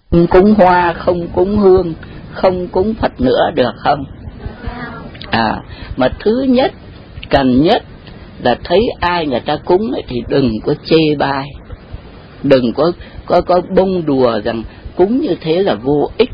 Không cúng hoa, không cúng hương, không cúng Phật nữa được không? Mà thứ nhất, cần nhất là thấy ai người ta cúng ấy, thì đừng có chê bai, đừng có bông đùa rằng cúng như thế là vô ích.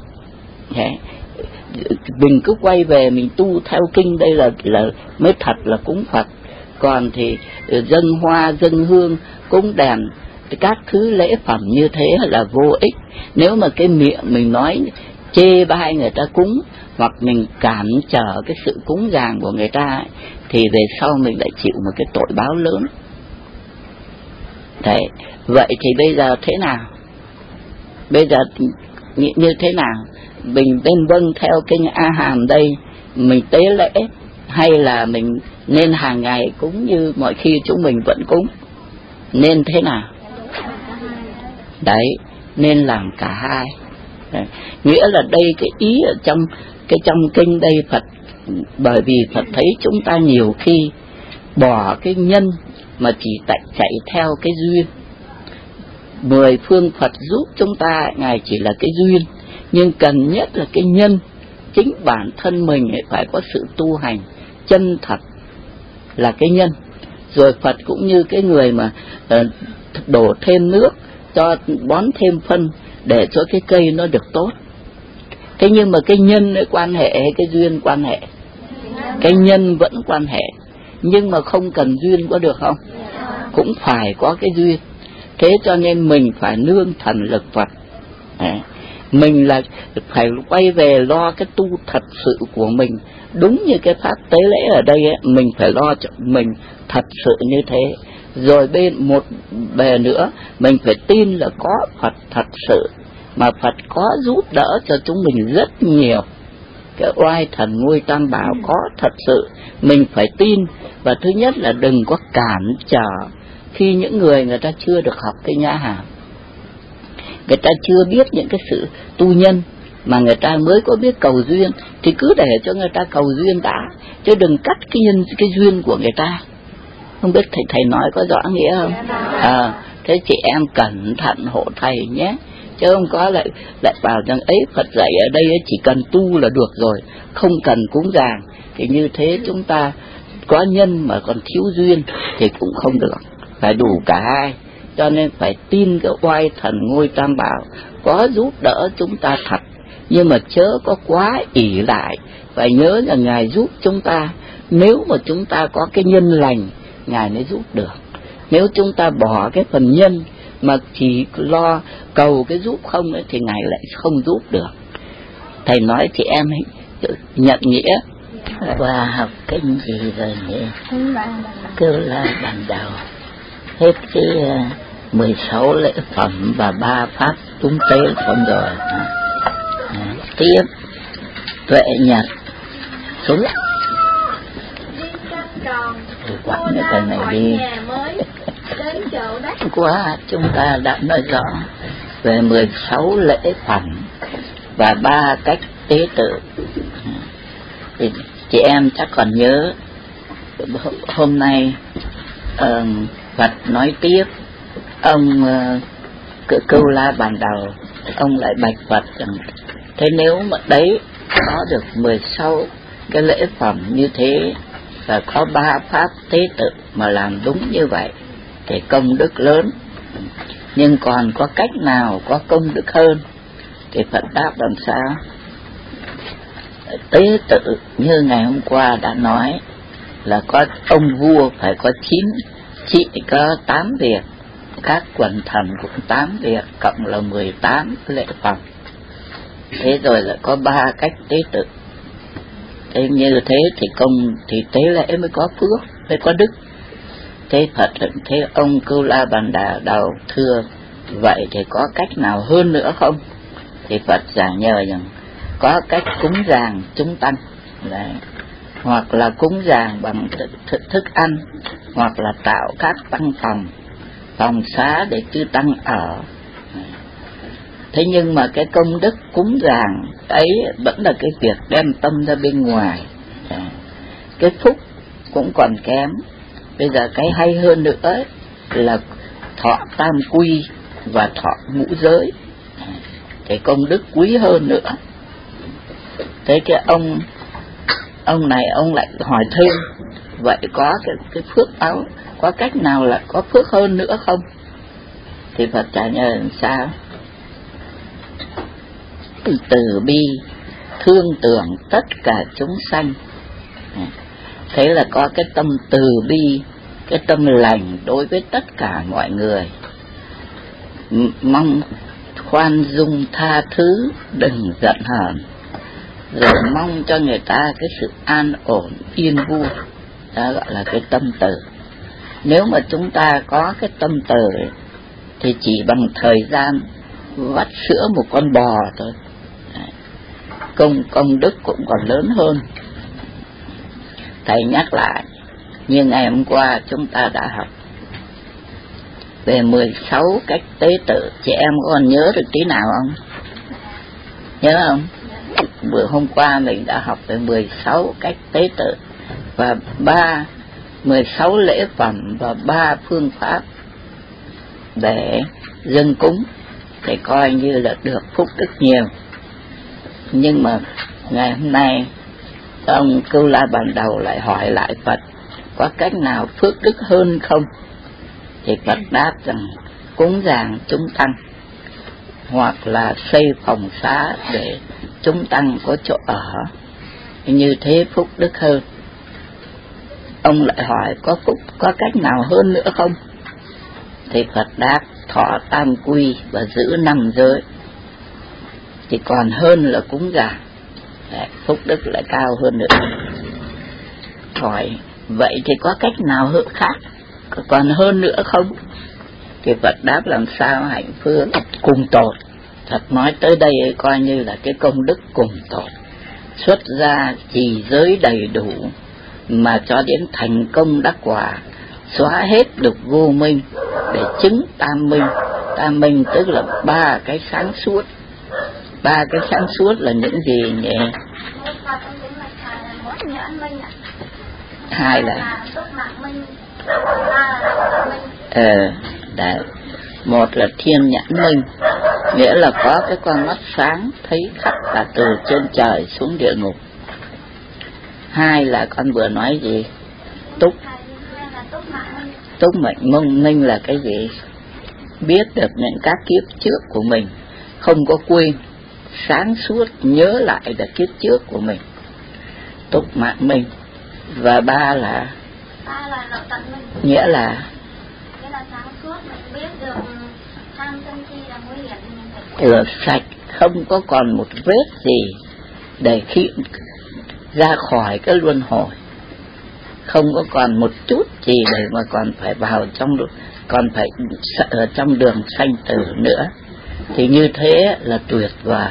Mình cứ quay về mình tu theo kinh, đây là mới thật là cúng Phật. Còn thì dâng hoa, dâng hương, cúng đèn, các thứ lễ phẩm như thế là vô ích. Nếu mà cái miệng mình nói chê bai người ta cúng, hoặc mình cản trở cái sự cúng dường của người ta ấy, thì về sau mình lại chịu một cái tội báo lớn. Đấy, vậy thì bây giờ thế nào? Bây giờ như thế nào? Mình nên vâng theo kinh A Hàm đây, mình tế lễ, hay là mình nên hàng ngày cúng như mọi khi chúng mình vẫn cúng? Nên thế nào? Đấy, nên làm cả hai. Đấy. Nghĩa là đây cái ý ở trong kinh đây Phật, bởi vì Phật thấy chúng ta nhiều khi bỏ cái nhân mà chỉ chạy theo cái duyên. 10 phương Phật giúp chúng ta, Ngài chỉ là cái duyên, nhưng cần nhất là cái nhân. Chính bản thân mình phải có sự tu hành chân thật là cái nhân. Rồi Phật cũng như cái người mà đổ thêm nước, cho bón thêm phân để cho cái cây nó được tốt. Thế nhưng mà cái nhân ấy quan hệ hay cái duyên quan hệ? Cái nhân vẫn quan hệ, nhưng mà không cần duyên có được không? Cũng phải có cái duyên. Thế cho nên mình phải nương thần lực Phật. Mình là phải quay về lo cái tu thật sự của mình. Đúng như cái pháp tế lễ ở đây ấy, mình phải lo cho mình thật sự như thế. Rồi một bề nữa, mình phải tin là có Phật thật sự, mà Phật có giúp đỡ cho chúng mình rất nhiều. Cái oai thần ngôi tam bảo có thật sự, mình phải tin. Và thứ nhất là đừng có cản trở khi những người ta chưa được học cái Nhã Hàm, người ta chưa biết những cái sự tu nhân, mà người ta mới có biết cầu duyên, thì cứ để cho người ta cầu duyên đã, chứ đừng cắt cái duyên của người ta. Không biết thầy nói có rõ nghĩa không? Thế chị em cẩn thận hộ thầy nhé, chứ không có lại bảo rằng ấy Phật dạy ở đây ấy, chỉ cần tu là được rồi, không cần cúng dường. Thì như thế chúng ta có nhân mà còn thiếu duyên thì cũng không được, phải đủ cả hai. Cho nên phải tin cái oai thần ngôi tam bảo có giúp đỡ chúng ta thật, nhưng mà chớ có quá ỷ lại. Phải nhớ là Ngài giúp chúng ta, nếu mà chúng ta có cái nhân lành Ngài mới giúp được. Nếu chúng ta bỏ cái phần nhân mà chỉ lo cầu cái giúp không ấy, thì Ngài lại không giúp được. Thầy nói chị em nhận nghĩa. Và học kinh gì rồi nhỉ? Kêu là ban đầu hết cái 16 lễ phẩm và 3 pháp cúng tế xong rồi. Tiếp tuệ nhật xuống quẳng cái này đi. Qua chúng ta đã nói rõ về 16 lễ phẩm và 3 cách tế tự. Thì chị em chắc còn nhớ hôm nay Phật nói tiếp. Ông Câu La Bàn Đầu, ông lại bạch Phật rằng thế nếu mà đấy có được 16 cái lễ phẩm như thế và có 3 pháp tế tự mà làm đúng như vậy thì công đức lớn, nhưng còn có cách nào có công đức hơn? Thì Phật đáp làm sao? Tế tự như ngày hôm qua đã nói là có ông vua phải có 9, chỉ có 8 việc, các quần thần cũng 8 việc, cộng là 18 lễ phẩm. Thế rồi là có 3 cách tế tự. Thế như thế thì thì tế lễ mới có phước, mới có đức. Thế Phật thế ông Câu La Bàn Đầu thưa vậy thì có cách nào hơn nữa không? Thì Phật giảng nhờ rằng có cách cúng dường chúng tăng, đấy, hoặc là cúng dường bằng thức ăn, hoặc là tạo các tăng phòng xá để chư tăng ở. Thế nhưng mà cái công đức cúng dường ấy vẫn là cái việc đem tâm ra bên ngoài, cái phúc cũng còn kém. Bây giờ cái hay hơn nữa ấy là thọ tam quy và thọ ngũ giới. thì công đức quý hơn nữa. Thế cái ông này ông lại hỏi thêm, vậy có cái phước báo, có cách nào là có phước hơn nữa không? Thì Phật trả lời làm sao? Từ bi thương tưởng tất cả chúng sanh. Thế là có cái tâm từ bi, cái tâm lành đối với tất cả mọi người, mong khoan dung tha thứ, đừng giận hờn, rồi mong cho người ta cái sự an ổn yên vui. Đó gọi là cái tâm từ. Nếu mà chúng ta có cái tâm từ thì chỉ bằng thời gian vắt sữa một con bò thôi, công đức cũng còn lớn hơn. Thầy nhắc lại, như ngày hôm qua chúng ta đã học về 16 cách tế tự. Chị em còn nhớ được tí nào không? Nhớ không? Bữa hôm qua mình đã học về 16 cách tế tự và 16 lễ phẩm và 3 phương pháp để dâng cúng, để coi như là được phúc đức nhiều. Nhưng mà ngày hôm nay ông Cưu La Ban Đầu lại hỏi lại Phật, có cách nào phước đức hơn không? Thì Phật đáp rằng cúng dường chúng tăng, hoặc là xây phòng xá để chúng tăng có chỗ ở, như thế phúc đức hơn. Ông lại hỏi có cách nào hơn nữa không? Thì Phật đáp thọ tam quy và giữ 5 giới thì còn hơn là cúng dường, phúc đức lại cao hơn nữa. Hỏi vậy thì có cách nào hơn khác còn hơn nữa không? Thì Phật đáp làm sao hạnh phước cùng tột. Thật nói tới đây coi như là cái công đức cùng tột, xuất gia trì giới đầy đủ mà cho đến thành công đắc quả, xóa hết được vô minh để chứng tam minh. Tam minh tức là 3 cái sáng suốt. 3 cái sáng suốt là những gì nhỉ? 2 là một là thiên nhãn minh, nghĩa là có cái con mắt sáng thấy khắp cả từ trên trời xuống địa ngục. 2 là con vừa nói gì? Túc mệnh minh là cái gì? Biết được những các kiếp trước của mình, không có quên, sáng suốt nhớ lại được kiếp trước của mình. Túc mạng minh. Và 3 là nội tận minh, nghĩa là sáng suốt mình biết được tham sân si là nguy hiểm, rửa sạch, không có còn một vết gì để khi ra khỏi cái luân hồi, không có còn một chút gì để mà còn phải vào còn phải ở trong đường sanh tử nữa. Thì như thế là tuyệt vời.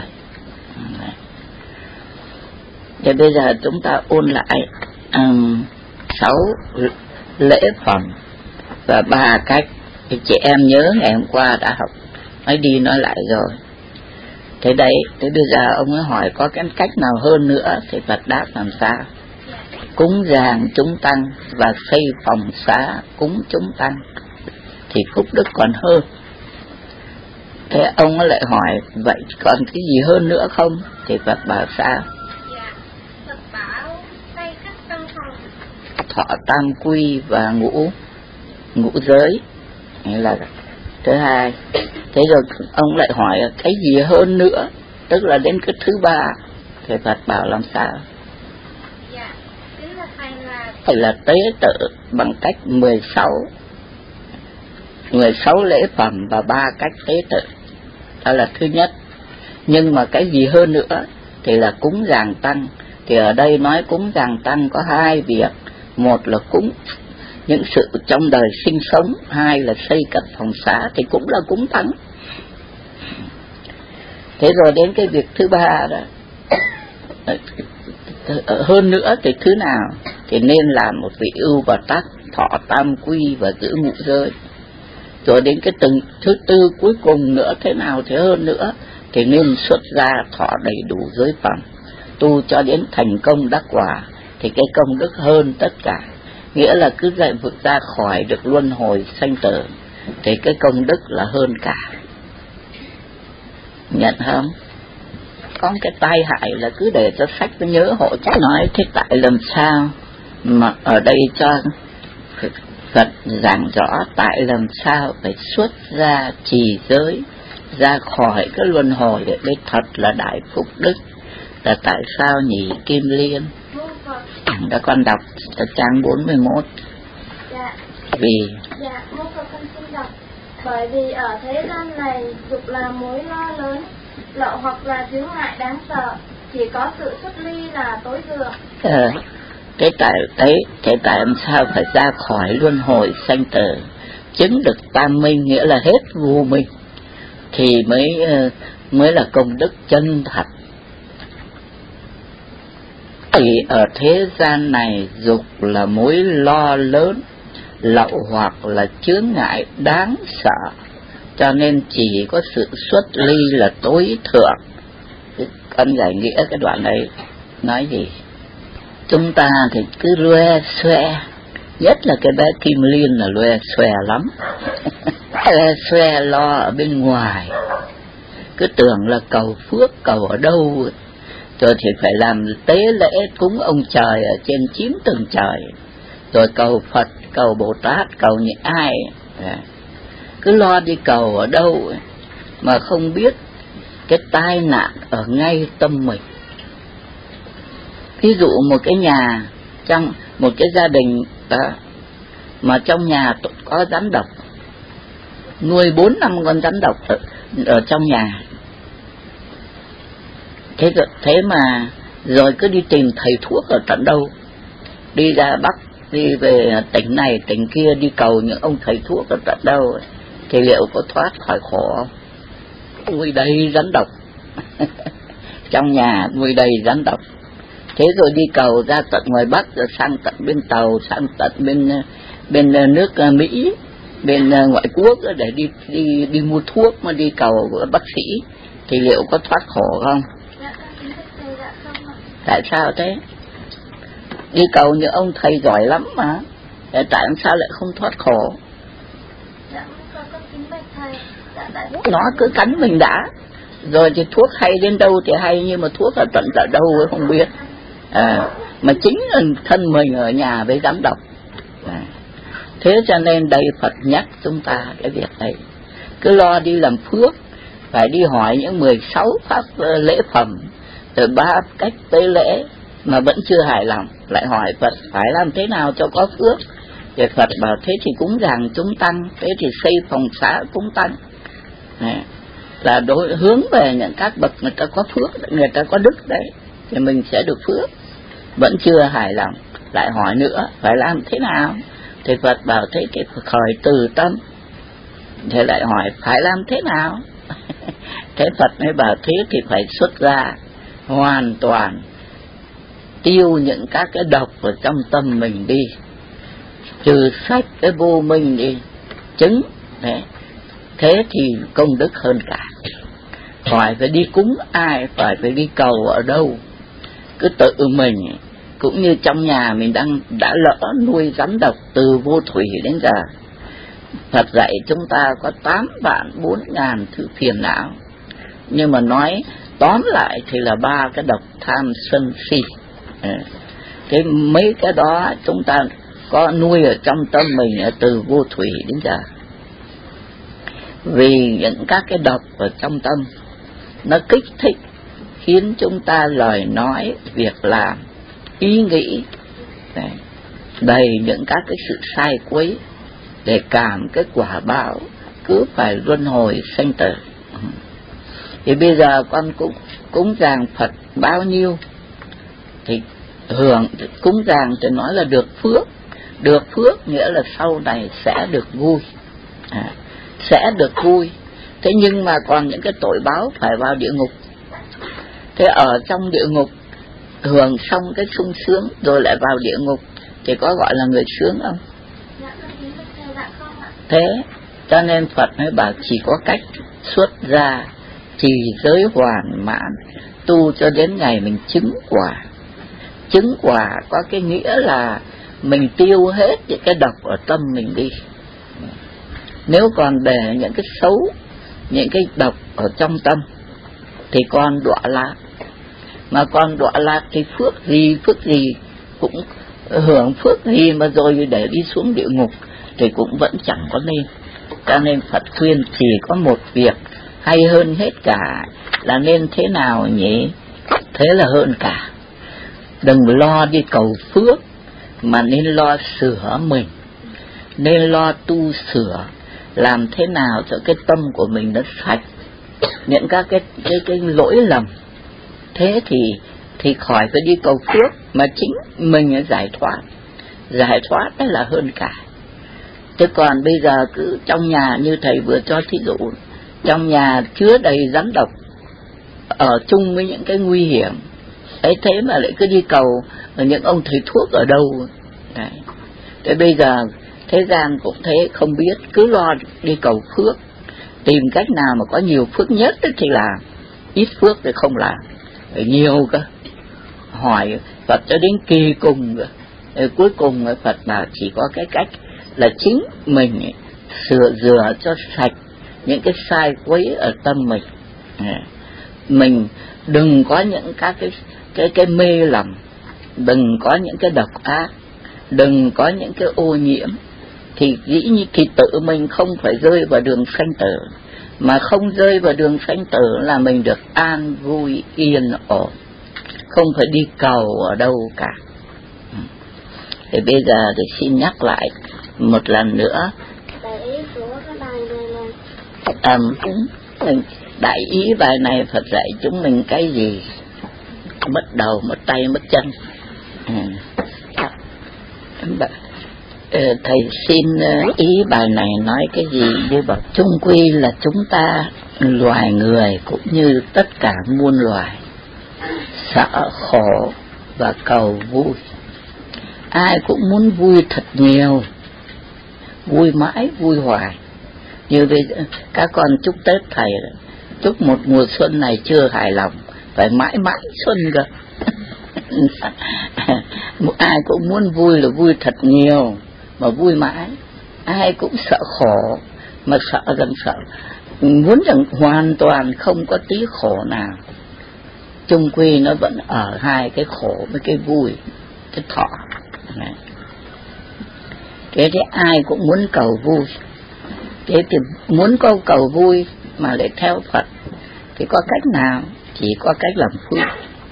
Thì bây giờ chúng ta ôn lại 6 lễ phẩm và 3 cách. Thì chị em nhớ ngày hôm qua đã học, nói đi nói lại rồi. Thế đấy, thế bây giờ ông ấy hỏi có cái cách nào hơn nữa, thì Phật đáp làm sao? Cúng dường chúng tăng và xây phòng xá cúng chúng tăng thì phúc đức còn hơn. Thế ông ấy lại hỏi vậy còn cái gì hơn nữa không? Thì Phật bảo sao? Phật bảo xây các tăng phòng, thọ tam quy và ngũ giới, nghĩa là thứ 2. Thế rồi ông lại hỏi cái gì hơn nữa, tức là đến cái thứ 3. Thì Phật bảo làm sao? Phải là tế tự bằng cách 16 lễ phẩm và 3 cách tế tự. Đó là thứ nhất. Nhưng mà cái gì hơn nữa thì là cúng dường tăng. Thì ở đây nói cúng dường tăng có 2 việc. Một là cúng những sự trong đời sinh sống, 2 là xây cất phòng xá thì cũng là cúng tăng. Thế rồi đến cái việc thứ 3 đó, hơn nữa thì thứ nào? Thì nên làm một vị ưu Bồ Tát, thọ tam quy và giữ ngũ giới. Rồi đến cái thứ 4 cuối cùng nữa, thế nào thế hơn nữa? Thì nên xuất gia thọ đầy đủ giới phẩm, tu cho đến thành công đắc quả, thì cái công đức hơn tất cả. Nghĩa là cứ dạy vượt ra khỏi được luân hồi sanh tử thì cái công đức là hơn cả. nhận không? Có cái tai hại là cứ để cho sách nó nhớ hộ chắc nói thế tại làm sao mà ở đây cho Phật giảng rõ tại làm sao phải xuất ra trì giới ra khỏi cái luân hồi để đây thật là đại phúc đức. Là tại sao nhỉ Kim Liên? Đã con đọc ở trang 41. Dạ. Vì Dạ, mô Phật con xin đọc. Bởi vì ở thế gian này dục là mối lo lớn, lậu hoặc là chướng ngại đáng sợ, chỉ có sự xuất ly là tối thượng. Thế tại làm sao phải ra khỏi luân hồi sanh tử, chứng được tam minh, nghĩa là hết vô minh, thì mới là công đức chân thật. Thì ở thế gian này dục là mối lo lớn, lậu hoặc là chướng ngại đáng sợ, cho nên chỉ có sự xuất ly là tối thượng. Con giải nghĩa cái đoạn này nói gì? Chúng ta thì cứ loe xoe, nhất là cái bé Kim Liên là loe xoe lắm. Loe xoe lo ở bên ngoài, cứ tưởng là cầu phước cầu ở đâu, rồi thì phải làm tế lễ cúng ông trời ở trên 9 tầng trời, rồi cầu Phật, cầu Bồ Tát, cầu những ai, cứ lo đi cầu ở đâu mà không biết cái tai nạn ở ngay tâm mình. Ví dụ một cái nhà, trong một cái gia đình đó, mà trong nhà có rắn độc, nuôi 4-5 con rắn độc ở trong nhà. Thế mà rồi cứ đi tìm thầy thuốc ở tận đâu, đi ra Bắc, đi về tỉnh này tỉnh kia, đi cầu những ông thầy thuốc ở tận đâu, thì liệu có thoát khỏi khổ không? Nuôi đầy rắn độc. Trong nhà nuôi đầy rắn độc. Thế rồi đi cầu ra tận ngoài Bắc, rồi sang tận bên Tàu, sang tận bên nước Mỹ, bên ngoại quốc để đi mua thuốc mà đi cầu bác sĩ, thì liệu có thoát khổ không? Tại sao thế? Đi cầu những ông thầy giỏi lắm mà, tại sao lại không thoát khổ? Nó cứ cắn mình đã, rồi thì thuốc hay đến đâu thì hay, nhưng mà thuốc ở tận ở đâu không biết. Mà chính là thân mình ở nhà với rắn độc. Thế cho nên đây Phật nhắc chúng ta cái việc này, cứ lo đi làm phước, phải đi hỏi những 16 pháp lễ phẩm, rồi 3 cách tế lễ mà vẫn chưa hài lòng, lại hỏi Phật phải làm thế nào cho có phước. Thì Phật bảo thế thì cúng dường chúng tăng, thế thì xây phòng xá cúng tăng. Là hướng về những các bậc người ta có phước, người ta có đức đấy, thì mình sẽ được phước. Vẫn chưa hài lòng, lại hỏi nữa phải làm thế nào. Thì Phật bảo thế thì khởi từ tâm. Thế lại hỏi phải làm thế nào. Thế Phật mới bảo thế thì phải xuất ra hoàn toàn, tiêu những các cái độc ở trong tâm mình đi, trừ sách cái vô minh đi, chứng. Thế thì công đức hơn cả. Khỏi phải đi cúng ai, phải đi cầu ở đâu, cứ tự mình. Cũng như trong nhà mình đã lỡ nuôi rắn độc từ vô thủy đến giờ. Phật dạy chúng ta có 8.400.000 thứ phiền não, nhưng mà nói tóm lại thì là 3 cái độc tham sân si. Cái mấy cái đó chúng ta có nuôi ở trong tâm mình từ vô thủy đến giờ. Vì những các cái độc ở trong tâm nó kích thích, khiến chúng ta lời nói, việc làm, ý nghĩ đầy những các cái sự sai quấy, để cảm cái quả báo cứ phải luân hồi sanh tử. Thì bây giờ con cũng cúng dường Phật bao nhiêu thì hưởng, cúng dường thì nói là được phước. Được phước nghĩa là sau này sẽ được vui, sẽ được vui. Thế nhưng mà còn những cái tội báo phải vào địa ngục. Thế ở trong địa ngục hưởng xong cái sung sướng rồi lại vào địa ngục thì có gọi là người sướng không? Thế cho nên Phật mới bảo chỉ có cách xuất ra trì giới hoàn mãn, tu cho đến ngày mình chứng quả. Chứng quả có cái nghĩa là mình tiêu hết những cái độc ở tâm mình đi. Nếu còn để những cái xấu, những cái độc ở trong tâm thì con đọa lạc. Mà con đọa lạc thì phước gì cũng hưởng phước gì mà rồi để đi xuống địa ngục thì cũng vẫn chẳng có nên. Cho nên Phật khuyên chỉ có một việc hay hơn hết cả là nên thế nào nhỉ? Thế là hơn cả. Đừng lo đi cầu phước mà nên lo sửa mình, nên lo tu sửa, làm thế nào cho cái tâm của mình nó sạch những các cái lỗi lầm. Thế thì khỏi phải đi cầu phước mà chính mình giải thoát đó là hơn cả. Thế còn bây giờ cứ trong nhà như thầy vừa cho thí dụ, trong nhà chứa đầy rắn độc, ở chung với những cái nguy hiểm ấy, thế mà lại cứ đi cầu những ông thầy thuốc ở đâu đấy. Thế bây giờ thế gian cũng thế, không biết, cứ lo đi cầu phước, tìm cách nào mà có nhiều phước nhất thì làm, ít phước thì không làm, phải nhiều cơ. Hỏi Phật cho đến kỳ cùng rồi cuối cùng Phật bảo chỉ có cái cách là chính mình rửa cho sạch những cái sai quấy ở tâm mình. Mình đừng có những các cái mê lầm, đừng có những cái độc ác, đừng có những cái ô nhiễm, thì dĩ như thì tự mình không phải rơi vào đường sanh tử. Mà không rơi vào đường sanh tử là mình được an vui yên ổn, không phải đi cầu ở đâu cả. Thì bây giờ thì xin nhắc lại một lần nữa. Đại ý của cái bài này là đại ý bài này Phật dạy chúng mình cái gì? Mất đầu, mất tay, mất chân. Thầy xin ý bài này nói cái gì? Như bảo chung quy là chúng ta loài người cũng như tất cả muôn loài sợ khổ và cầu vui. Ai cũng muốn vui thật nhiều, vui mãi, vui hoài. Như bây giờ các con chúc Tết thầy, chúc một mùa xuân này chưa hài lòng, phải mãi mãi xuân cơ. Ai cũng muốn vui là vui thật nhiều mà vui mãi. Ai cũng sợ khổ mà sợ muốn rằng hoàn toàn không có tí khổ nào. Chung quy nó vẫn ở hai cái khổ với cái vui, cái thọ. Thế thì ai cũng muốn cầu vui. Thế thì muốn cầu vui mà lại theo Phật thì có cách nào? Chỉ có cách làm phước.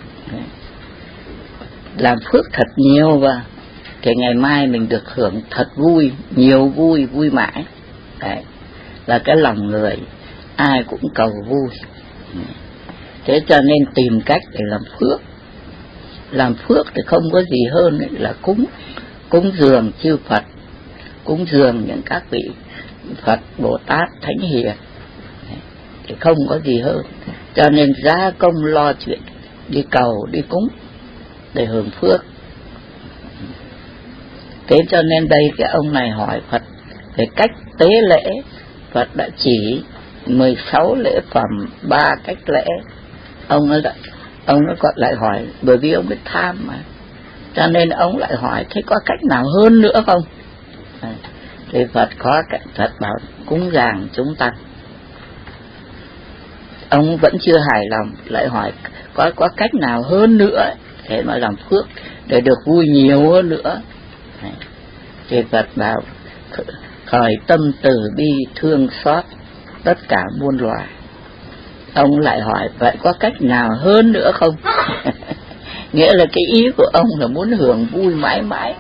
Làm phước thật nhiều và thì ngày mai mình được hưởng thật vui, nhiều vui, vui mãi. Đấy là cái lòng người ai cũng cầu vui. Thế cho nên tìm cách để làm phước. Làm phước thì không có gì hơn là cúng dường chư Phật, cúng dường những các vị Phật, Bồ Tát, Thánh Hiền, thì không có gì hơn. Cho nên giá công lo chuyện đi cầu, đi cúng để hưởng phước. Thế cho nên đây cái ông này hỏi Phật về cách tế lễ. Phật đã chỉ 16 lễ phẩm, 3 cách lễ. Ông nó gọi lại hỏi, bởi vì ông biết tham mà, cho nên ông lại hỏi thế có cách nào hơn nữa không? Thì Phật bảo cúng dường chúng tăng. Ông vẫn chưa hài lòng, lại hỏi có cách nào hơn nữa để mà làm phước, để được vui nhiều hơn nữa. Thì Phật bảo khởi tâm từ bi thương xót tất cả muôn loài. Ông lại hỏi vậy có cách nào hơn nữa không? Nghĩa là cái ý của ông là muốn hưởng vui mãi mãi,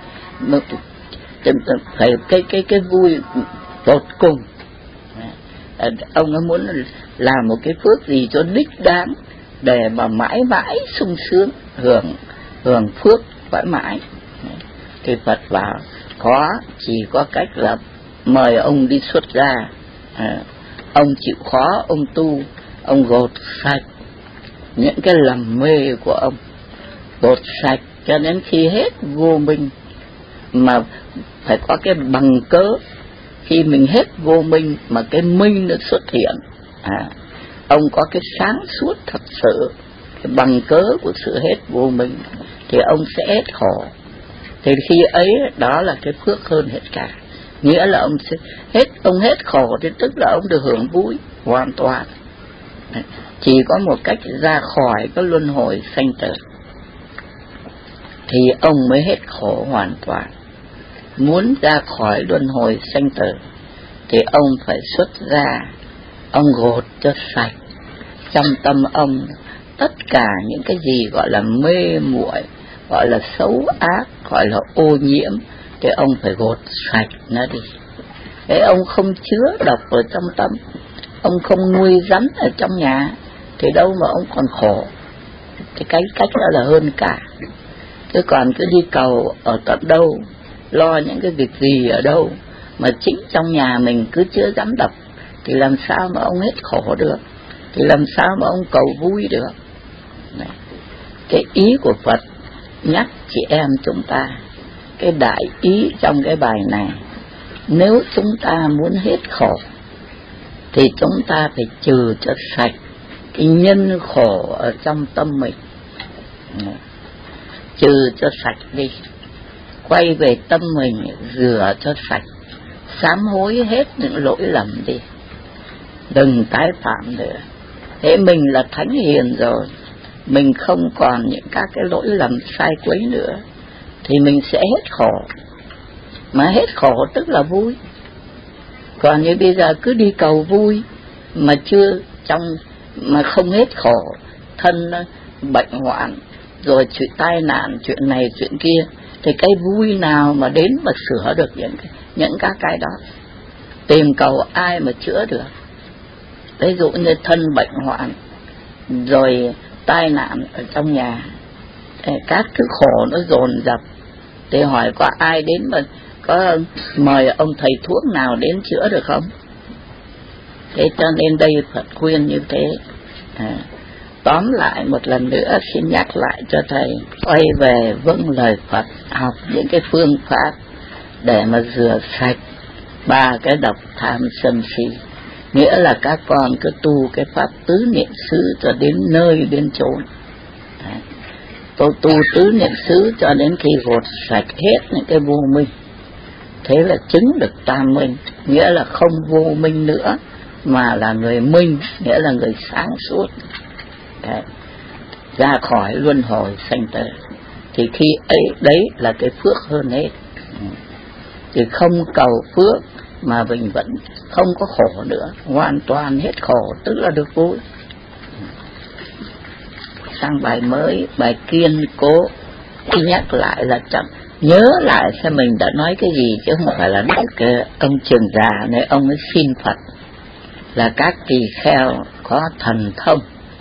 phải cái vui tột cùng. Ông ấy muốn làm một cái phước gì cho đích đáng để mà mãi mãi sung sướng hưởng phước mãi mãi. Thì Phật bảo chỉ có cách là mời ông đi xuất gia. Ông chịu khó, ông tu, ông gột sạch những cái lầm mê của ông, gột sạch cho đến khi hết vô minh. Mà phải có cái bằng cớ, khi mình hết vô minh mà cái minh nó xuất hiện, ông có cái sáng suốt thật sự, cái bằng cớ của sự hết vô minh, thì ông sẽ hết khổ. Thì khi ấy đó là cái phước hơn hết cả. Nghĩa là ông hết khổ thì tức là ông được hưởng vui hoàn toàn. chỉ có một cách ra khỏi cái luân hồi sanh tử thì ông mới hết khổ hoàn toàn. Muốn ra khỏi luân hồi sanh tử thì ông phải xuất ra, ông gột cho sạch trong tâm ông tất cả những cái gì gọi là mê muội, gọi là xấu ác, gọi là ô nhiễm, thì ông phải gột sạch nó đi. Thế ông không chứa độc ở trong tâm, ông không nuôi rắn ở trong nhà, thì đâu mà ông còn khổ. Thì cái cách đó là hơn cả. Chứ còn cứ đi cầu ở tận đâu, lo những cái việc gì ở đâu, mà chính trong nhà mình cứ chứa rắn độc, thì làm sao mà ông hết khổ được, thì làm sao mà ông cầu vui được. Này, cái ý của Phật nhắc chị em chúng ta, cái đại ý trong cái bài này, nếu chúng ta muốn hết khổ thì chúng ta phải trừ cho sạch cái nhân khổ ở trong tâm mình. Trừ cho sạch đi, quay về tâm mình, rửa cho sạch, sám hối hết những lỗi lầm đi, đừng tái phạm nữa. Thế mình là thánh hiền rồi, mình không còn những các cái lỗi lầm sai quấy nữa, thì mình sẽ hết khổ. Mà hết khổ tức là vui. Còn như bây giờ cứ đi cầu vui mà chưa trong, mà không hết khổ, thân bệnh hoạn, rồi chuyện tai nạn, chuyện này chuyện kia, thì cái vui nào mà đến mà sửa được những các cái đó. Tìm cầu ai mà chữa được. Ví dụ như thân bệnh hoạn, rồi tai nạn ở trong nhà, các thứ khổ nó dồn dập, thì hỏi có ai đến mà có mời ông thầy thuốc nào đến chữa được không? Thế cho nên đây Phật khuyên như thế. Tóm lại một lần nữa, xin nhắc lại cho thầy, quay về vâng lời Phật, học những cái phương pháp để mà rửa sạch ba cái độc tham sân si. Nghĩa là các con cứ tu cái pháp tứ niệm xứ cho đến nơi đến chốn. Tôi tu tứ niệm xứ cho đến khi gột sạch hết những cái vô minh, thế là chứng được tam minh, nghĩa là không vô minh nữa mà là người minh, nghĩa là người sáng suốt. Đấy, ra khỏi luân hồi sanh tử, thì khi ấy đấy là cái phước hơn hết. Thì không cầu phước mà mình vẫn không có khổ nữa, hoàn toàn hết khổ, tức là được vui. Sang bài mới, bài kiên cố. Khi nhắc lại là chậm nhớ lại xem mình đã nói cái gì, chứ không phải là nói cái ông Trường Già này ông ấy xin Phật là các tỳ kheo có thần thông,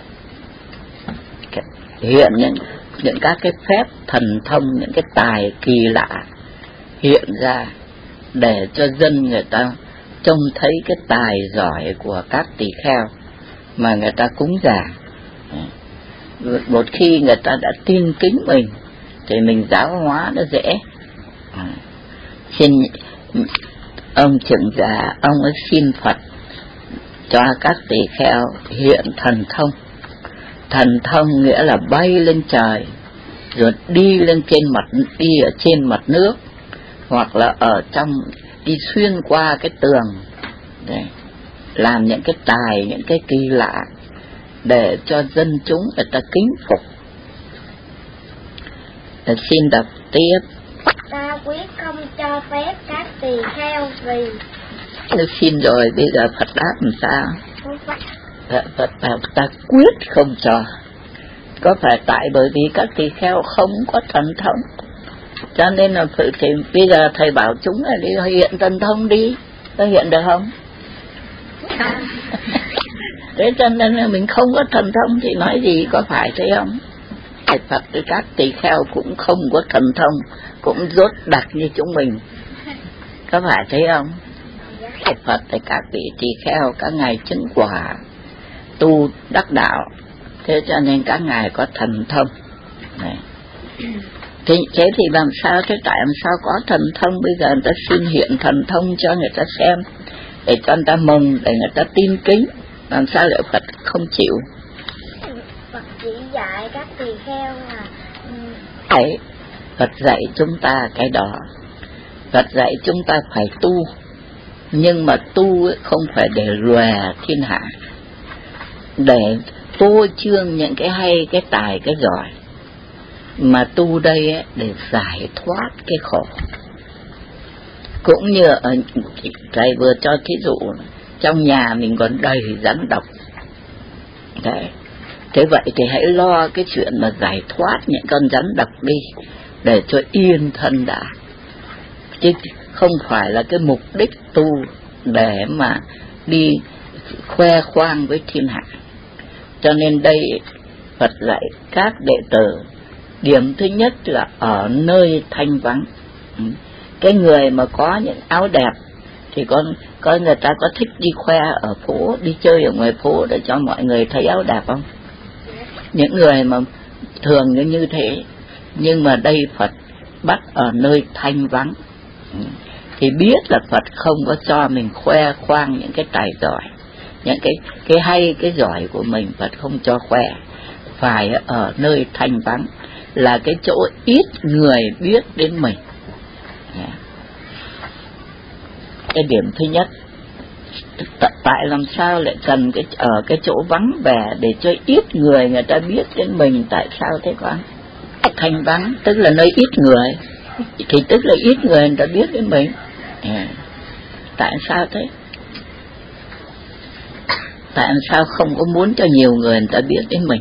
hiện những các cái phép thần thông, những cái tài kỳ lạ hiện ra để cho dân người ta trông thấy cái tài giỏi của các tỳ kheo mà người ta cúng dường. Một khi người ta đã tin kính mình thì mình giáo hóa nó dễ. Xin ông Trưởng Già, ông ấy xin Phật cho các tỳ kheo hiện thần thông. Thần thông nghĩa là bay lên trời, rồi đi lên đi ở trên mặt nước, hoặc là ở trong, đi xuyên qua cái tường, để làm những cái tài, những cái kỳ lạ để cho dân chúng người ta kính phục. Xin đọc tiếp. Ta quyết không cho phép các tỳ kheo vì. Tôi xin rồi, bây giờ Phật đáp làm sao? Phật bảo ta quyết không cho. Có phải tại bởi vì các tỳ kheo không có thần thông, cho nên là thì bây giờ thầy bảo chúng là đi hiện thần thông đi, có hiện được không? Thế cho nên là mình không có thần thông thì nói gì, có phải thế không? Phật thì các tỳ kheo cũng không có thần thông, cũng rốt đặc như chúng mình, có phải thế không? Phật thì các vị tỳ kheo các ngài chứng quả tu đắc đạo, thế cho nên các ngài có thần thông này. Thế thì làm sao, thế tại làm sao có thần thông? Bây giờ người ta xin hiện thần thông cho người ta xem, để cho người ta mừng, để người ta tin kính, làm sao lại Phật không chịu? Phật chỉ dạy các tỳ kheo là Đấy, Phật dạy chúng ta cái đó. Phật dạy chúng ta phải tu, nhưng mà tu không phải để lòe thiên hạ, để phô trương những cái hay, cái tài, cái giỏi, mà tu đây ấy, để giải thoát cái khổ. Cũng như ở thầy vừa cho thí dụ, trong nhà mình còn đầy rắn độc. Đấy. Thế vậy thì hãy lo cái chuyện mà giải thoát những con rắn độc đi, để cho yên thân đã. Chứ không phải là cái mục đích tu để mà đi khoe khoang với thiên hạ. Cho nên đây Phật dạy các đệ tử, điểm thứ nhất là ở nơi thanh vắng. Cái người mà có những áo đẹp thì có người ta có thích đi khoe ở phố, đi chơi ở ngoài phố để cho mọi người thấy áo đẹp không? Những người mà thường như thế. Nhưng mà đây Phật bắt ở nơi thanh vắng, thì biết là Phật không có cho mình khoe khoang những cái tài giỏi, những cái hay, cái giỏi của mình Phật không cho khoe. Phải ở nơi thanh vắng, là cái chỗ ít người biết đến mình. Cái điểm thứ nhất. Tại làm sao lại cần ở cái chỗ vắng vẻ để cho ít người ta biết đến mình? Tại sao thế con? Thanh vắng tức là nơi ít người, thì tức là ít người ta biết đến mình. Tại sao thế? Tại sao không có muốn cho nhiều người ta biết đến mình?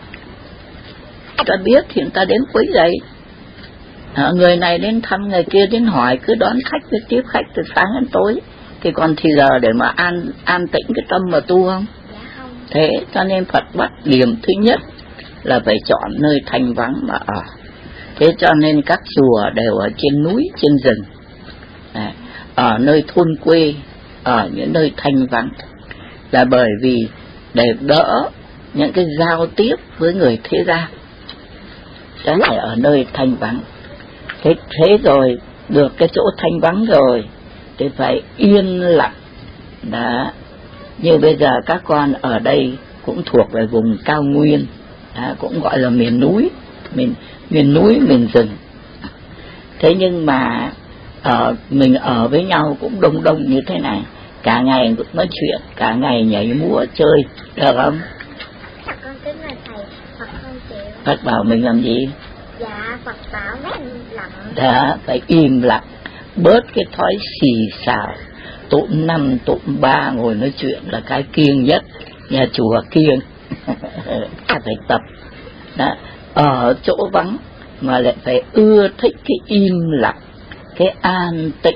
Ta biết thì người ta đến quấy rầy. Người này đến thăm, người kia đến hỏi, cứ đón khách, cứ tiếp khách từ sáng đến tối. Thì còn thì giờ để mà an tĩnh cái tâm mà tu không? Thế cho nên Phật bắt điểm thứ nhất là phải chọn nơi thanh vắng mà ở. Thế cho nên các chùa đều ở trên núi, trên rừng, ở nơi thôn quê, ở những nơi thanh vắng, là bởi vì để đỡ những cái giao tiếp với người thế gian. Đó phải ở nơi thanh vắng. Thế rồi được cái chỗ thanh vắng rồi thì phải yên lặng. Đó. Như bây giờ các con ở đây cũng thuộc về vùng cao nguyên, cũng gọi là miền núi, miền núi, miền rừng. Thế nhưng mà mình ở với nhau cũng đông đông như thế này, cả ngày nói chuyện, cả ngày nhảy múa chơi, được không? Con kính là thầy, Phật không chịu. Phật bảo mình làm gì? Dạ, Phật bảo im lặng. Đó, phải im lặng, bớt cái thói xì xào, tụm 5, tụm 3 ngồi nói chuyện là cái kiêng nhất, nhà chùa kiêng. Phải tập. Đó, ở chỗ vắng mà lại phải ưa thích cái im lặng, cái an tĩnh.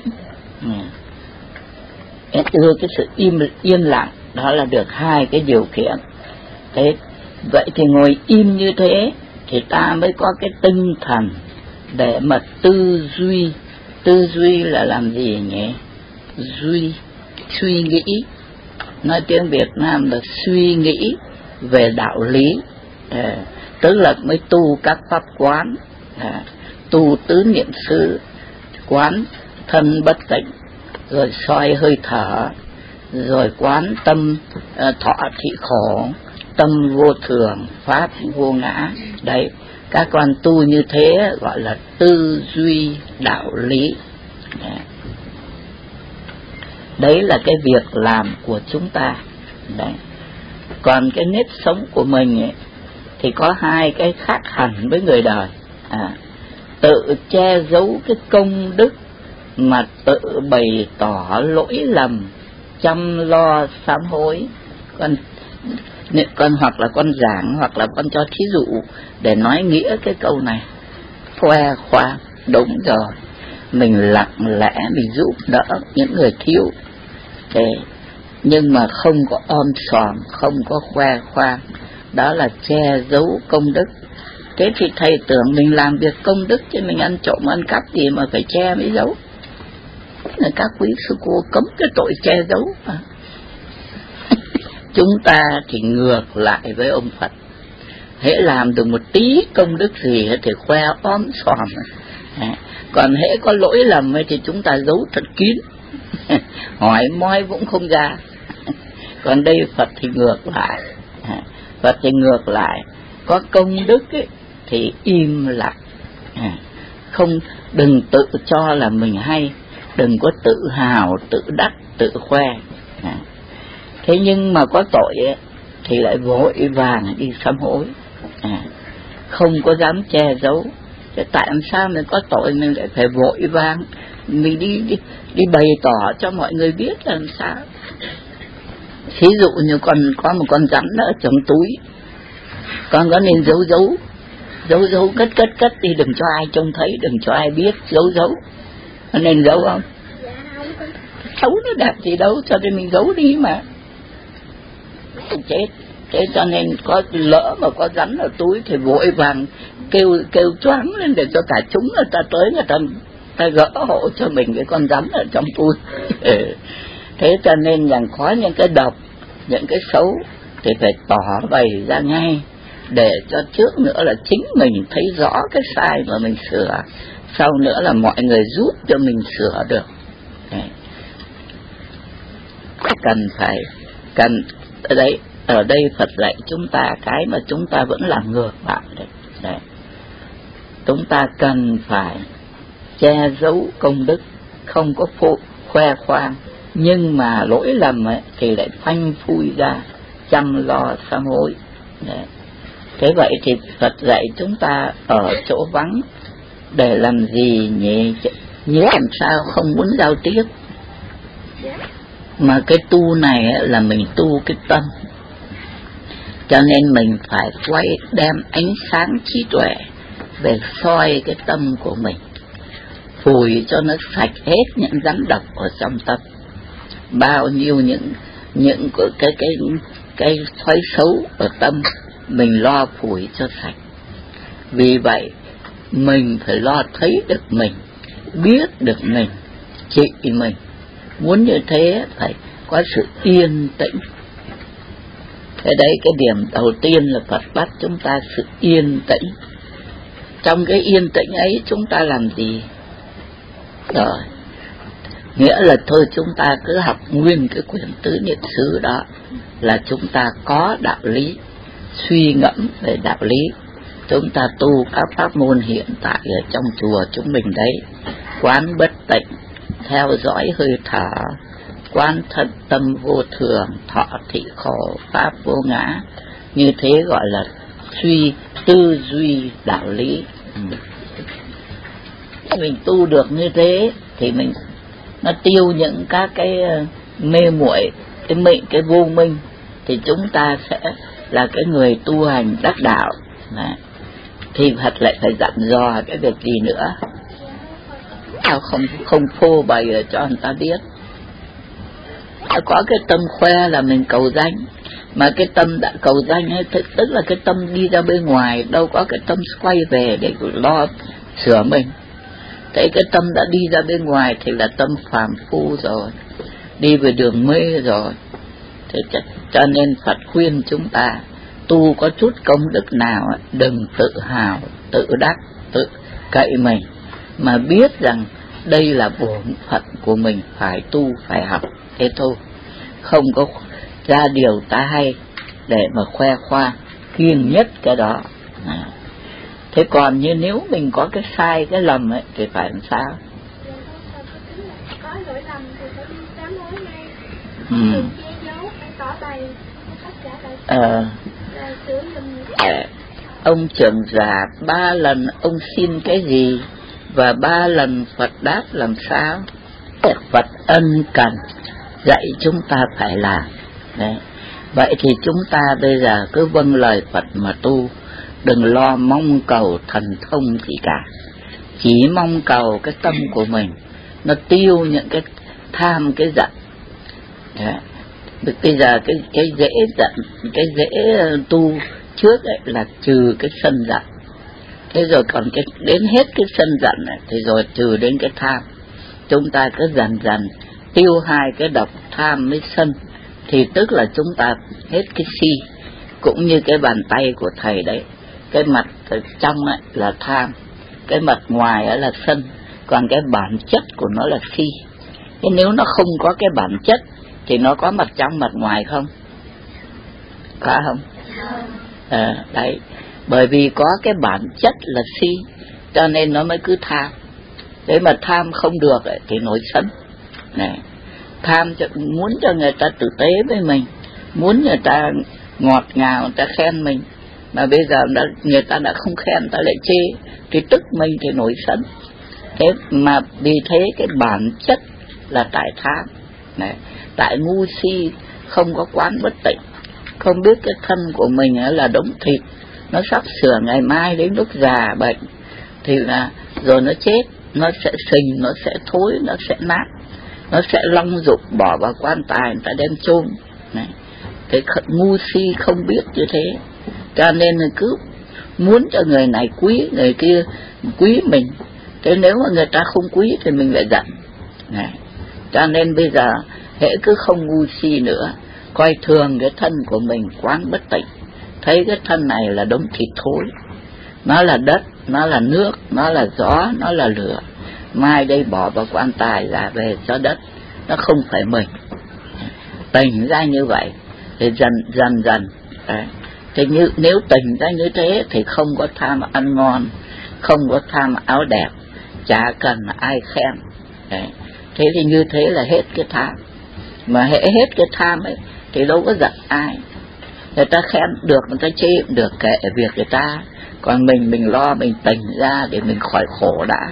Ưa cái sự yên lặng, đó là được hai cái điều kiện. Thế vậy thì ngồi im như thế thì ta mới có cái tinh thần để mà tư duy. Tư duy là làm gì nhỉ? Suy nghĩ. Nói tiếng Việt Nam là suy nghĩ về đạo lý. Tức là mới tu các pháp quán, tu tứ niệm xứ, quán thân bất tịnh, rồi soi hơi thở, rồi quán tâm thọ thị khổ, tâm vô thường, pháp vô ngã. Đấy, các con tu như thế gọi là tư duy đạo lý. Đấy là cái việc làm của chúng ta. Đấy. Còn cái nếp sống của mình ấy, thì có hai cái khác hẳn với người đời. Tự che giấu cái công đức mà tự bày tỏ lỗi lầm, chăm lo sám hối. Con hoặc là con giảng, hoặc là con cho thí dụ để nói nghĩa cái câu này, khoe khoang. Đúng rồi, mình lặng lẽ mình giúp đỡ những người thiếu. Thế nhưng mà không có om sòm, không có khoe khoang, đó là che giấu công đức. Thế thì thầy tưởng mình làm việc công đức, chứ mình ăn trộm ăn cắp gì mà phải che mới giấu. Là các quý sư cô cấm cái tội che giấu mà. Chúng ta thì ngược lại với ông Phật, hễ làm được một tí công đức gì thì khoe om sòm. Còn hễ có lỗi lầm thì chúng ta giấu thật kín, hỏi moi cũng không ra. Còn đây Phật thì ngược lại. Phật thì ngược lại, có công đức ấy, thì im lặng, đừng tự cho là mình hay, đừng có tự hào, tự đắc, tự khoe. Thế nhưng mà có tội ấy, thì lại vội vàng đi sám hối, không có dám che giấu. Thế tại sao mình có tội mình lại phải vội vàng mình đi bày tỏ cho mọi người biết làm sao? Thí dụ như con có một con rắn ở trong túi, con có nên giấu cất đi, đừng cho ai trông thấy, đừng cho ai biết, giấu nên giấu không? Xấu nó đẹp gì đâu, cho nên mình giấu đi mà chết. Thế cho nên có lỡ mà có rắn ở túi thì vội vàng kêu choáng lên để cho cả chúng người ta tới, người ta gỡ hộ cho mình cái con rắn ở trong túi. Thế cho nên rằng có những cái độc, những cái xấu thì phải tỏ bày ra ngay, để cho trước nữa là chính mình thấy rõ cái sai mà mình sửa, sau nữa là mọi người giúp cho mình sửa được. Cần ở đây Phật dạy chúng ta cái mà chúng ta vẫn làm ngược lại đấy. Chúng ta cần phải che giấu công đức, không có khoe khoang, nhưng mà lỗi lầm ấy thì lại phanh phui ra, chăm lo sám hối. Đấy. Thế vậy thì Phật dạy chúng ta ở chỗ vắng để làm gì nhỉ? Nhớ làm sao không muốn giao tiếp. Mà cái tu này ấy, là mình tu cái tâm, cho nên mình phải đem ánh sáng trí tuệ về soi cái tâm của mình, phủi cho nó sạch hết những rắn độc ở trong tâm. Bao nhiêu những cái thói xấu ở tâm mình lo phủi cho sạch. Vì vậy mình phải lo thấy được mình, biết được mình, trị mình. Muốn như thế phải có sự yên tĩnh. Thế đấy, cái điểm đầu tiên là Phật bắt chúng ta sự yên tĩnh. Trong cái yên tĩnh ấy chúng ta làm gì? Rồi, nghĩa là thôi chúng ta cứ học nguyên cái quyển Tứ Niệm xứ đó là chúng ta có đạo lý, suy ngẫm về đạo lý. Chúng ta tu các pháp môn hiện tại ở trong chùa chúng mình đấy, quán bất tịnh, theo dõi hơi thở, quán thật tâm vô thường, thọ thị khổ, pháp vô ngã. Như thế gọi là tư duy đạo lý. Mình tu được như thế thì nó tiêu những các cái mê muội, cái vô minh, thì chúng ta sẽ là cái người tu hành đắc đạo. Thì Phật lại phải dặn dò cái việc gì nữa? Không phô bày cho người ta biết. Có cái tâm khoe là mình cầu danh, mà cái tâm đã cầu danh ấy, tức là cái tâm đi ra bên ngoài, đâu có cái tâm quay về để lo sửa mình. Thế cái tâm đã đi ra bên ngoài thì là tâm phàm phu rồi, đi về đường mê rồi. Thế cho nên Phật khuyên chúng ta tu có chút công đức nào đừng tự hào, tự đắc, tự cậy mình, mà biết rằng đây là bổn phận của mình, phải tu, phải học. Thế thôi, không có ra điều ta hay để mà khoe khoang, kiêng nhất cái đó. Thế còn như nếu mình có cái sai, cái lầm ấy, thì phải làm sao? Có lỗi lầm thì phải đi sám hối ngay, đừng che giấu, phải tỏ bày tất cả lại. Ông trưởng giả 3 lần ông xin cái gì và 3 lần Phật đáp làm sao? Phật ân cần dạy chúng ta phải làm. Đấy. Vậy thì chúng ta bây giờ cứ vâng lời Phật mà tu, đừng lo mong cầu thần thông gì cả, chỉ mong cầu cái tâm của mình nó tiêu những cái tham, cái giận. Đấy. Bây giờ cái dễ giận, cái dễ tu trước ấy là trừ cái sân giận. Thế rồi còn đến hết cái sân giận này thì rồi trừ đến cái tham. Chúng ta cứ dần dần tiêu hai cái độc tham với sân, thì tức là chúng ta hết cái si. Cũng như cái bàn tay của thầy đấy, cái mặt ở trong ấy là tham, cái mặt ngoài ấy là sân, còn cái bản chất của nó là si. Thế nếu nó không có cái bản chất thì nó có mặt trong mặt ngoài không? Có không? Đấy, bởi vì có cái bản chất là si cho nên nó mới cứ tham. Thế mà tham không được ấy, thì nổi sân này. Tham muốn cho người ta tử tế với mình, muốn người ta ngọt ngào, người ta khen mình, mà bây giờ người ta đã không khen, người ta lại chê, thì tức mình thì nổi sân. Thế mà vì thế cái bản chất là tại tham. Đấy, tại ngu si không có quán bất tịnh, không biết cái thân của mình là đống thịt, nó sắp sửa ngày mai đến lúc già bệnh thì là rồi nó chết, nó sẽ sình, nó sẽ thối, nó sẽ nát, nó sẽ long dục bỏ vào quan tài, người ta đem chôn. Cái ngu si không biết như thế, cho nên là cứ muốn cho người này quý, người kia quý mình. Thế nếu mà người ta không quý thì mình lại giận. Cho nên bây giờ hễ cứ không ngu si nữa, coi thường cái thân của mình, quán bất tịnh, thấy cái thân này là đống thịt thối, nó là đất, nó là nước, nó là gió, nó là lửa, mai đây bỏ vào quan tài là về cho đất, nó không phải mình. Tỉnh ra như vậy thì dần dần đấy. Thì nếu tỉnh ra như thế thì không có tham ăn ngon, không có tham áo đẹp, chả cần ai khen. Đấy. Thế thì như thế là hết cái tham. Mà hết cái tham ấy thì đâu có giận ai. Người ta khen được, người ta chê được, kệ việc người ta. Còn mình lo, mình tỉnh ra để mình khỏi khổ đã.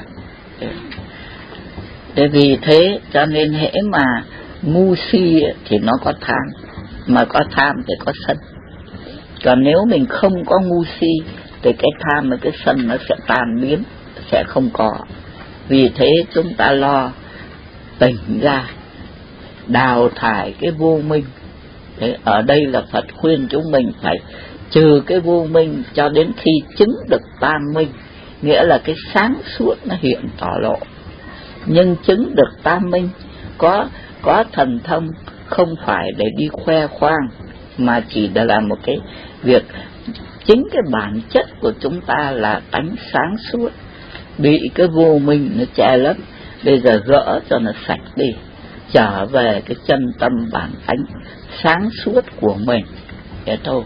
Thế vì thế cho nên hễ mà ngu si thì nó có tham, mà có tham thì có sân. Còn nếu mình không có ngu si thì cái tham và cái sân nó sẽ tan biến, sẽ không có. Vì thế chúng ta lo tỉnh ra, đào thải cái vô minh. Thế ở đây là Phật khuyên chúng mình phải trừ cái vô minh cho đến khi chứng được tam minh, nghĩa là cái sáng suốt nó hiện tỏ lộ. Nhưng chứng được tam minh có thần thông không phải để đi khoe khoang, mà chỉ để làm một cái việc chính cái bản chất của chúng ta là tánh sáng suốt, bị cái vô minh nó che lấp, bây giờ gỡ cho nó sạch đi, trở về cái chân tâm bản tánh sáng suốt của mình. Thế thôi.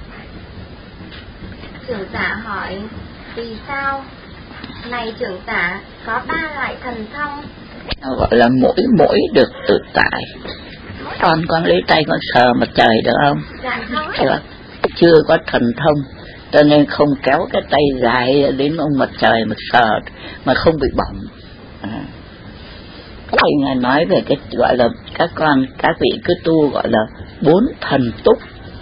Trưởng giả hỏi vì sao này trưởng giả có 3 loại thần thông? Nó gọi là mỗi được tự tại. Con lấy tay con sờ mặt trời được không? Dạ không. Chưa có thần thông cho nên không kéo cái tay dài đến ông mặt trời mà sờ mà không bị bỏng. Thầy Ngài nói về cái gọi là các vị cứ tu gọi là 4 thần túc.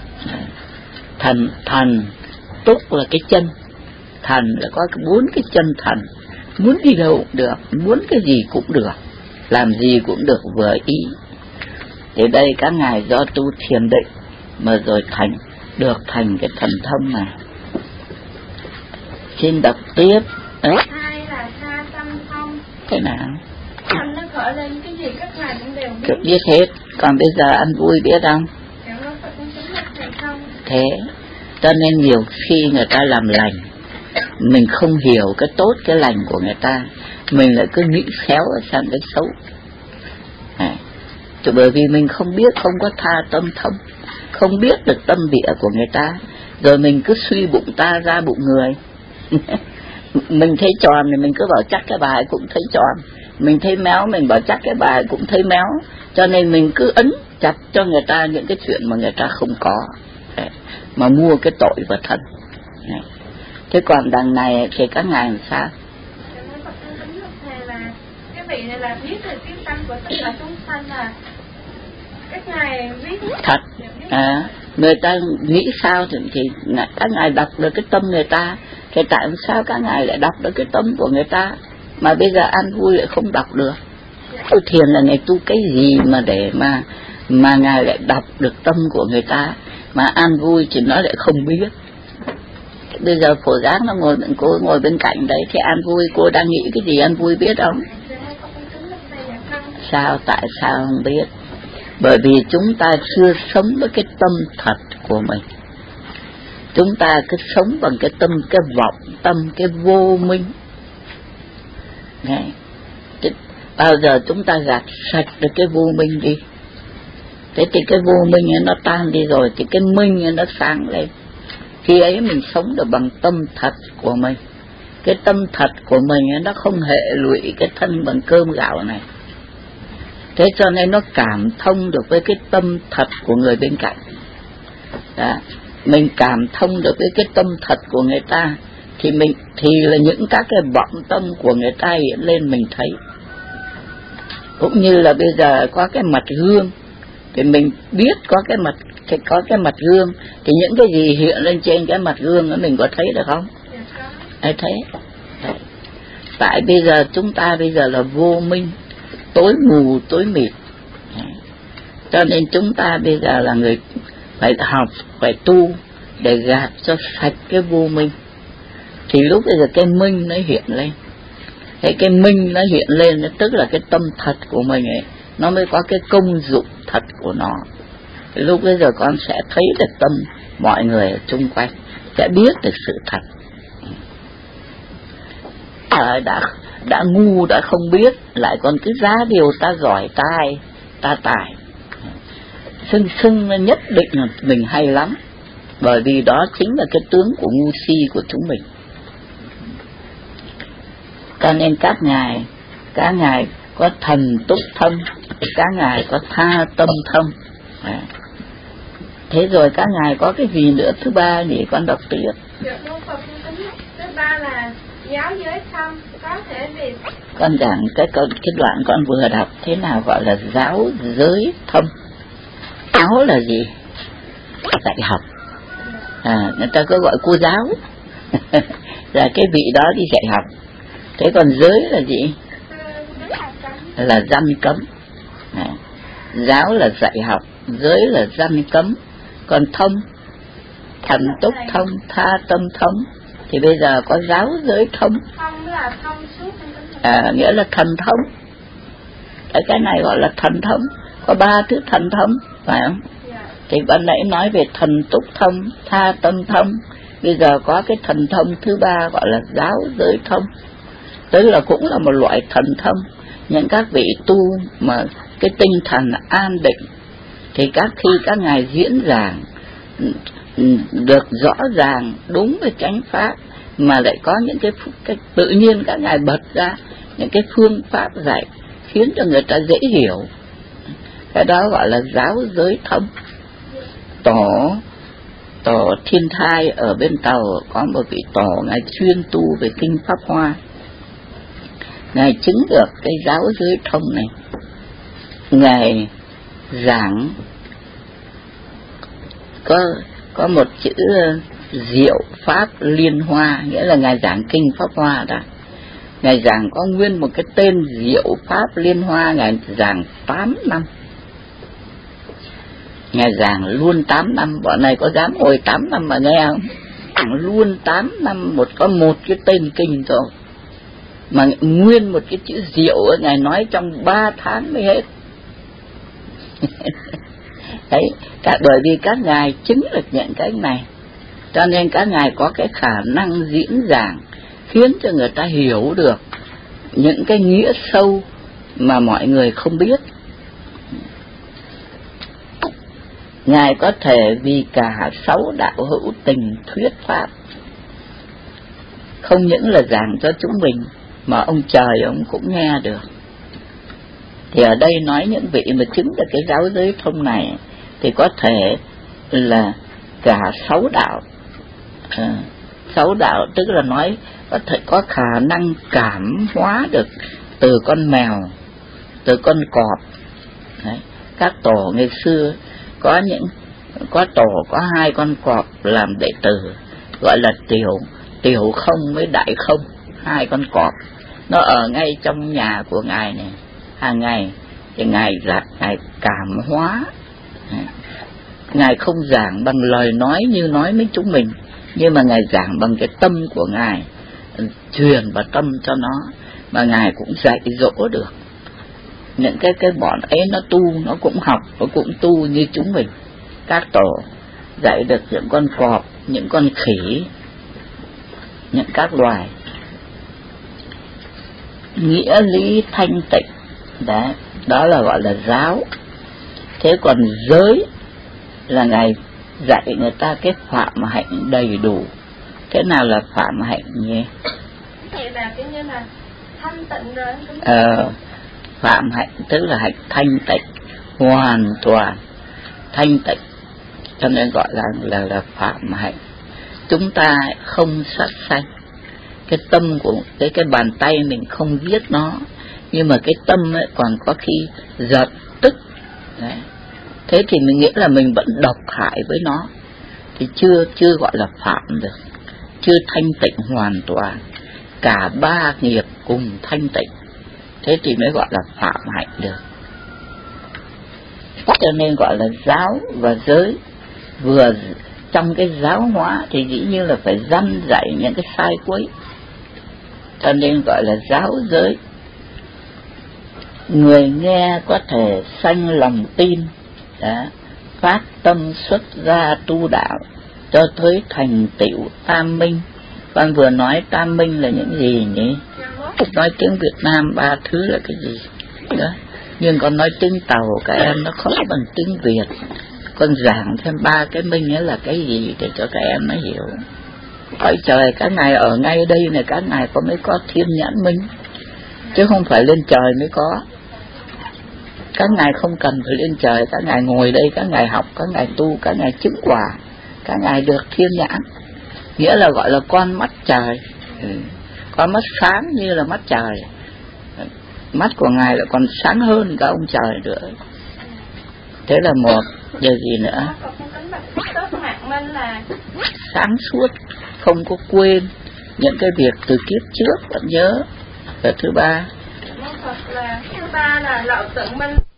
Thần túc là cái chân, thần là có 4 cái chân thần, muốn đi đâu cũng được, muốn cái gì cũng được, làm gì cũng được vừa ý. Thì đây các ngài do tu thiền định mà rồi thành cái thần thông này. Xin đọc tiếp. Hai là tha tâm thông. Thế nào? Tâm nó khởi lên cái gì các ngài cũng đều biết. Biết hết. Còn bây giờ ăn vui biết không? Thế cho nên nhiều khi người ta làm lành, mình không hiểu cái tốt cái lành của người ta, mình lại cứ nghĩ khéo sang cái xấu. Bởi vì mình không biết, không có tha tâm thông, không biết được tâm địa của người ta, rồi mình cứ suy bụng ta ra bụng người. Mình thấy tròn thì mình cứ bảo chắc cái bà ấy cũng thấy tròn, mình thấy méo mình bảo chắc cái bà ấy cũng thấy méo, cho nên mình cứ ấn chặt cho người ta những cái chuyện mà người ta không có, mà mua cái tội vào thân. Thế còn đằng này thì các ngài làm sao? Cái vị này là biết được cái tâm của tất cả chúng sanh, là các ngài biết thật. Người ta nghĩ sao thì các ngài đọc được cái tâm người ta, thì tại sao các ngài lại đọc được cái tâm của người ta mà bây giờ an vui lại không đọc được? Tu thiền là ngày tu cái gì mà để mà ngài lại đọc được tâm của người ta, mà an vui thì nó lại không biết. Bây giờ Phổ Giác nó cô ngồi bên cạnh đấy thì an vui cô đang nghĩ cái gì an vui biết không? Sao? Tại sao không biết? Bởi vì chúng ta chưa sống với cái tâm thật của mình. Chúng ta cứ sống bằng cái tâm, cái vọng tâm, cái vô minh. Bao giờ chúng ta gạt sạch được cái vô minh đi, thế thì cái vô minh nó tan đi rồi thì cái minh nó sáng lên. Khi ấy mình sống được bằng tâm thật của mình. Cái tâm thật của mình nó không hệ lụy cái thân bằng cơm gạo này. Thế cho nên nó cảm thông được với cái tâm thật của người bên cạnh. Đó. Mình cảm thông được cái tâm thật của người ta thì là những các cái vọng tâm của người ta hiện lên mình thấy. Cũng như là bây giờ có cái mặt gương thì mình biết có cái mặt gương thì những cái gì hiện lên trên cái mặt gương đó mình có thấy được không? Ai thấy? Đấy. Tại bây giờ chúng ta bây giờ là vô minh, tối mù tối mịt. Đấy. Cho nên chúng ta bây giờ là người phải học, phải tu để gạt cho sạch cái vô minh. Thì lúc bây giờ cái minh nó hiện lên. Thế cái minh nó hiện lên tức là cái tâm thật của mình ấy, nó mới có cái công dụng thật của nó. Thì lúc bây giờ con sẽ thấy được tâm mọi người ở chung quanh, sẽ biết được sự thật. Đã ngu, đã không biết, lại còn cứ giá điều ta giỏi, ta tài. Xưng nhất định là mình hay lắm, bởi vì đó chính là cái tướng của ngu si của chúng mình. Cho nên các ngài có thần túc thông, các ngài có tha tâm thông. Thế rồi các ngài có cái gì nữa thứ ba nhỉ, con đọc tiếp. Thứ ba là giáo giới thông, có thể vì con giảng cái đoạn con vừa đọc thế nào gọi là giáo giới thông. Giáo là gì? Dạy học. Người ta có gọi cô giáo là cái vị đó đi dạy học. Thế còn giới là gì? Là răn cấm. Giáo là dạy học, giới là răn cấm. Còn thông, thần túc thông, tha tâm thông. Thì bây giờ có giáo giới thông. Thông là thông suốt. Nghĩa là thần thông. Cái này gọi là thần thông. Có 3 thứ thần thông, phải không? Thì ban nãy nói về thần túc thông, tha tâm thông. Bây giờ có cái thần thông thứ 3 gọi là giáo giới thông. Tức là cũng là một loại thần thông. Những các vị tu mà cái tinh thần an định thì khi các ngài diễn giảng được rõ ràng đúng với chánh pháp, mà lại có những cái tự nhiên các ngài bật ra những cái phương pháp dạy khiến cho người ta dễ hiểu. Cái đó gọi là giáo giới thông. Tổ Thiên Thai ở bên Tàu có một vị tổ ngài chuyên tu về kinh Pháp Hoa. Ngài chứng được cái giáo giới thông này. Ngài giảng có một chữ diệu pháp liên hoa, nghĩa là ngài giảng kinh Pháp Hoa đó. Ngài giảng có nguyên một cái tên diệu pháp liên hoa, ngài giảng 8 năm. Ngài giảng luôn 8 năm, bọn này có dám ngồi 8 năm mà nghe không? Giảng luôn 8 năm có một cái tên kinh thôi. Mà nguyên một cái chữ diệu ấy, ngài nói trong 3 tháng mới hết. Đấy, bởi vì các ngài chứng được những cái này, cho nên các ngài có cái khả năng diễn giảng khiến cho người ta hiểu được những cái nghĩa sâu mà mọi người không biết. Ngài có thể vì cả 6 đạo hữu tình thuyết pháp, không những là giảng cho chúng mình mà ông trời ông cũng nghe được. Thì ở đây nói những vị mà chứng được cái giáo giới thông này thì có thể là cả 6 đạo. 6 đạo tức là nói có thể có khả năng cảm hóa được từ con mèo, từ con cọp. Đấy. Các tổ ngày xưa có tổ có 2 con cọp làm đệ tử, gọi là tiểu không với đại không, 2 con cọp. Nó ở ngay trong nhà của ngài này, hàng ngày thì ngài cảm hóa. Ngài không giảng bằng lời nói như nói với chúng mình, nhưng mà ngài giảng bằng cái tâm của ngài, truyền vào tâm cho nó, mà ngài cũng dạy dỗ được. Những cái bọn ấy nó tu, nó cũng học, nó cũng tu như chúng mình. Các tổ dạy được những con cọp, những con khỉ, những các loài. Nghĩa lý thanh tịnh, đó là gọi là giáo. Thế còn giới là ngài dạy người ta cái phạm hạnh đầy đủ. Thế nào là phạm hạnh nhỉ? Vậy là cái như là thanh tịnh rồi. Phạm hạnh tức là hạnh thanh tịnh, hoàn toàn thanh tịnh. cho nên gọi là phạm hạnh. Chúng ta không sát sanh, cái tâm của cái bàn tay mình không giết nó, nhưng mà cái tâm ấy còn có khi giật tức. Đấy. Thế thì mình nghĩ là mình vẫn độc hại với nó, thì chưa gọi là phạm được, chưa thanh tịnh hoàn toàn, cả ba nghiệp cùng thanh tịnh, thế thì mới gọi là phạm hạnh được. Cho nên gọi là giáo và giới. Vừa trong cái giáo hóa thì dĩ nhiên là phải răn dạy những cái sai quấy, cho nên gọi là giáo giới. Người nghe có thể sanh lòng tin, đã phát tâm xuất gia tu đạo cho tới thành tựu tam minh. Con vừa nói tam minh là những gì nhỉ? Nói tiếng Việt Nam ba thứ là cái gì đó, nhưng con nói tiếng Tàu các em nó khó bằng tiếng Việt. Con giảng thêm ba cái minh ấy là cái gì để cho các em nó hiểu. Hỏi trời, các ngài ở ngay đây này, các ngài mới có thiên nhãn minh, chứ không phải lên trời mới có. Các ngài không cần phải lên trời, các ngài ngồi đây, các ngài học, các ngài tu, các ngài chứng quả, các ngài được thiên nhãn, nghĩa là gọi là con mắt trời. Con mắt sáng như là mắt trời, mắt của ngài lại còn sáng hơn cả ông trời nữa. Thế là một. Điều gì nữa? Sáng suốt, không có quên những cái việc từ kiếp trước vẫn nhớ. Và thứ ba là lậu tự minh.